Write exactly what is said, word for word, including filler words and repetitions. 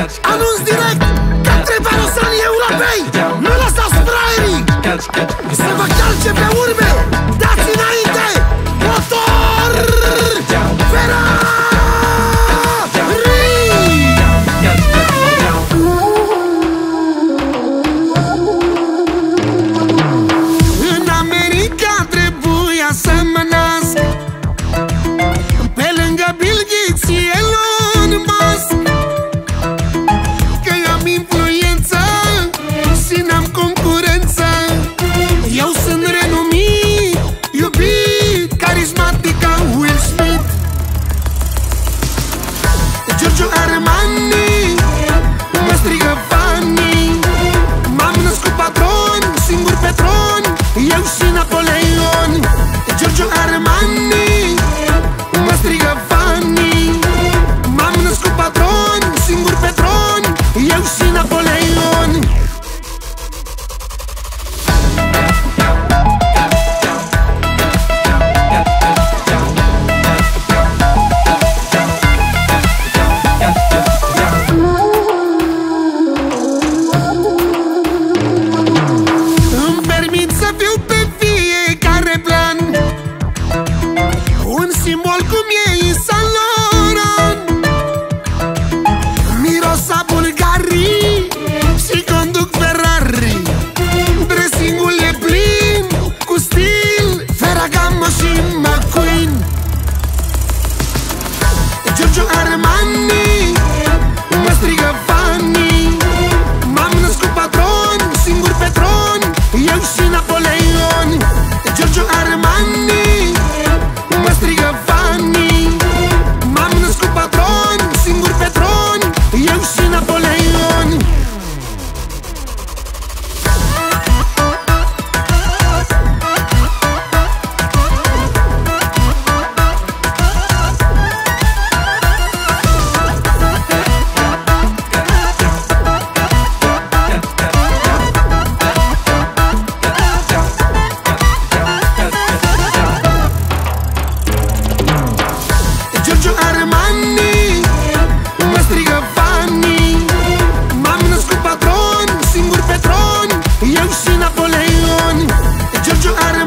Anunț direct către Barosanii Europei: nu lăsați fraierii să vă calce pe urme. Dați înainte motor Ferrari. În America trebuia să mă nasc pe lângă Bill Gates și Elon Musk, că am influență și n-am concurență. Eu sunt renumit, iubit, carismatic ca Will Smith. Giorgio Armani mă strigă fanii. M-am născut patron, singur pe tron, eu și Napoleon. Giorgio Armani mă strigă fanii. M-am născut patron, singur pe tron, eu și Napoleon. Îmi permit să fiu pe fiecare plan un simbol cum e Yves Saint Laurent. Miros a Bulgarii și conduc Ferrari. Dressing-ul e plin cu stil, Ferragamo și McQueen. Giorgio Armani mă strigă fanii. M-am născut patron, singur pe tron, eu și Napoleon. Giorgio Armani mă strigă fanii. M-am născut patron, singur pe tron, eu și Napoleon. Giorgio Armani mă strigă fanii. M-am născut patron, singur pe tron, eu și Napoleon. Giorgio Armani